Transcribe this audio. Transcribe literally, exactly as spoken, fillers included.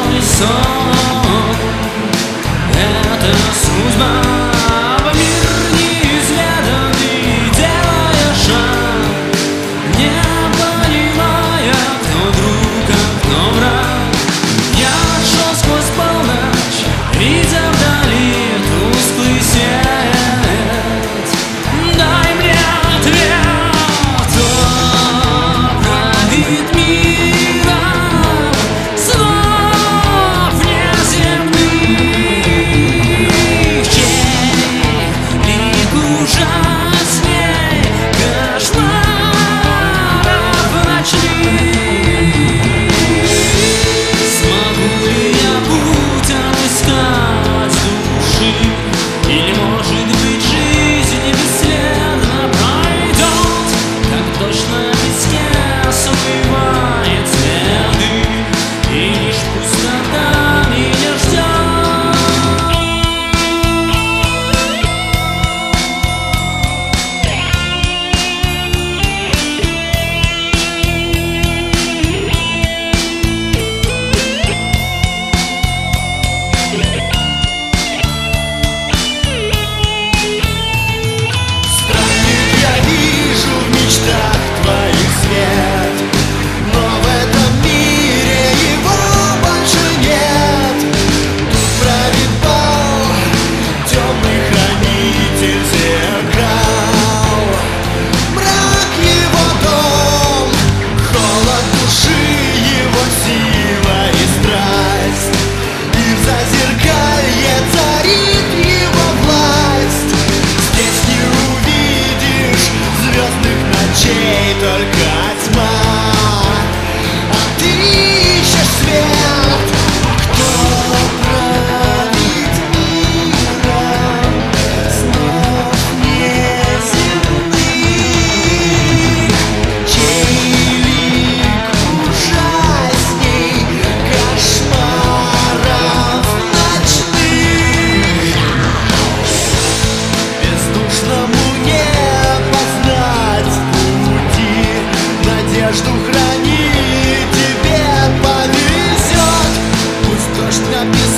твой сон. Это судьба, в мир неизведанный делая шаг, не понимая, кто друг, а кто враг. Я шел сквозь полночь, видя вдали тусклый свет. Дай мне ответ, кто правит миром, слов неземных, чей лик ужасней кошмаров ночных. Смогу ли я путь отыскать души, или, может быть, жизнь бесследно пройдет, как дождь на песке смывает следы, и лишь пустота меня ждет. Я вижу в мечтах твоих свет, но в этом мире его больше нет. Тут правит бал, темный хранитель зеркал. Мрак его дом, холод души, его сила и страсть, и в зазеркалье царит его власть. Здесь не увидишь звездных ночей, только тьма, а ты ищешь свет. Кто правит миром, снов неземных, чей лик ужасней кошмаров ночных. Бездушному не познать пути, надежду храни, тебе повезет. Пусть дождь написал